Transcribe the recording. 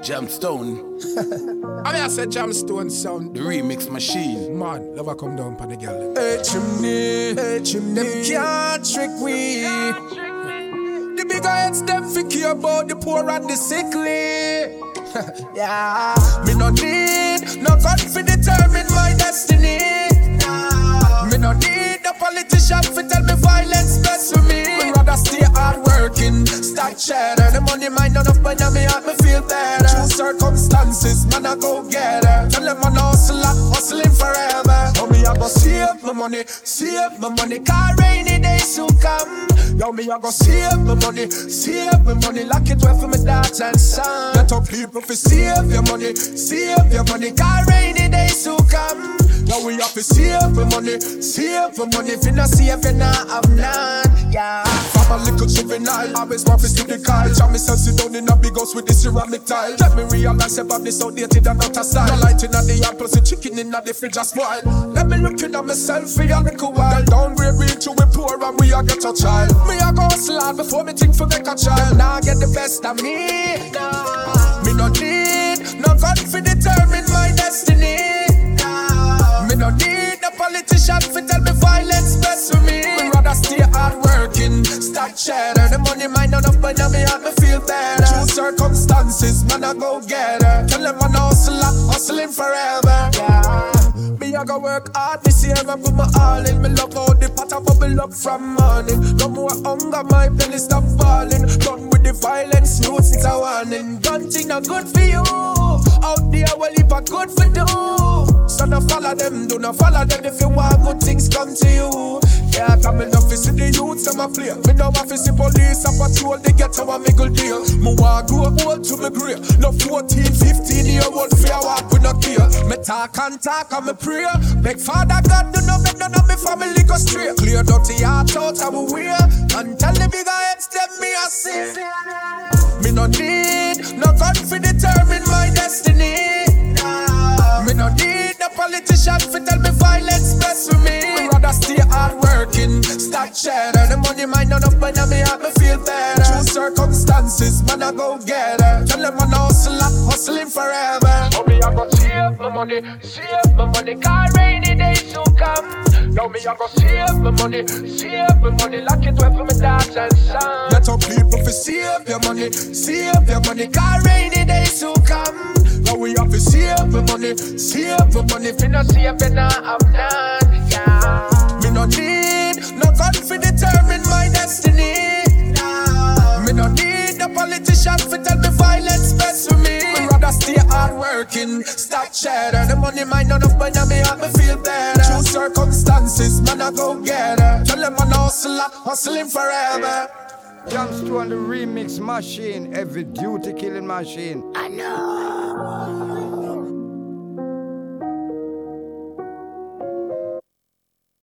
Jamstone. I mean, I said Jamstone sound. The remix machine. Man, never come down for the girl. Hey, chimney, them can't trick we. The bigger heads, them think about the poor and the sickly. Yeah, me no need no gun for determine my destiny. Me no need a politician for tell me violence best for me. Me rather stay hard working, stack cheddar. The money might not have but me help me feel better. True circumstances, man I go get her. Tell them I'm hustling forever. Oh me I go save my money, car rainy days soon come. Yo me I go save my money, lock it well for my daughter and son. Let up people for save your money, car rainy days soon come. Now we have to save the money. If you not save, you not have none. Yeah. From a little juvenile, always want to see the college. I myself sit down in a big house with the ceramic tile. Let me realize about this outdated and out of style. No lighting at the hand, plus the chicken in the fridge a spoil. Let me look at myself for a little while. Downgrade me to we poor and we a get a child. Me a go slide before me think for make a child. Now get the best of me. Me no need no gun for determine my destiny. Me no need a politician for tell me violence best for me. Me rather stay hard working, stack cheddar. The money might not have but me help me feel better. True circumstances, man I go get her. Tell them I'm hustling forever. Yeah. Me I go work hard this year and put my all in. Me love how the pot a bubble up from morning. No more hunger, my belly stop falling. Done with the violence, roots it's a warning. Gun thing not good for you. Out there well if I good for do. So don't follow them, do not follow them if you want good things come to you. Yeah, coming up to see the youths I'm a play. Me no have to see police and patrol, they get to a mingle deal. Me want grow old to me grey. No 14, 15 year old fear walk with no care. Me talk and me pray. Beg Father God do not make none of me family go straight. Clear dirty heart out of my way. And tell the bigger heads them me I see. Me no need no gun for determine my destiny. Me no need no politician for tell me violence best for me. Me rather stay hard working, stack cheddar. The money might not have but me help me feel better. True circumstances, man I go get her. Tell them I'm hustling forever. Oh me I go save my money, car rainy days soon come. Now me I go save my money, lock it well for my daughter and son. Let up people for save your money, car rainy days soon come. Now we have to save my money. If you not save, you not have none. Yeah. Me no need no gun for determine my destiny. Me no need no politician for tell me violence best for me. Me rather stay hard working, stack cheddar. The money might not have but me help me feel better. True circumstances, man I go get her. Tell them I'm hustling forever. Jamstone the remix machine, every duty killing machine. I know.